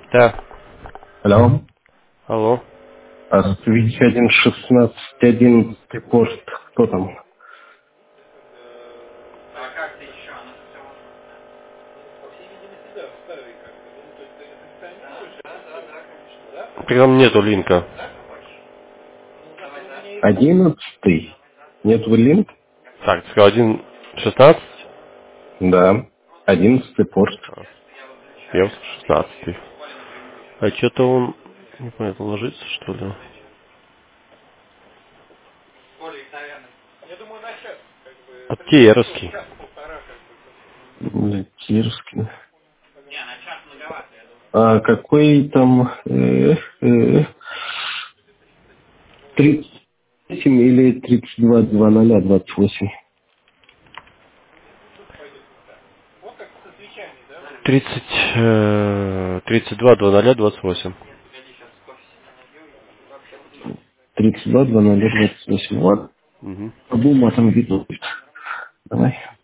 Да. Алло. Алло. Свич 1.16, 11 порт. Кто там? Прям нету линка. 11. Нет вы линк? Так, сказал 1.16. Да. 11 порт. Я 16. А что-то он, не понятно, ложится, что ли? Аптеерский. Кировский. А какой там 37 или 32 2028? 32 0028. 32 2028. Вот. Угу. Бума там видно. Давай.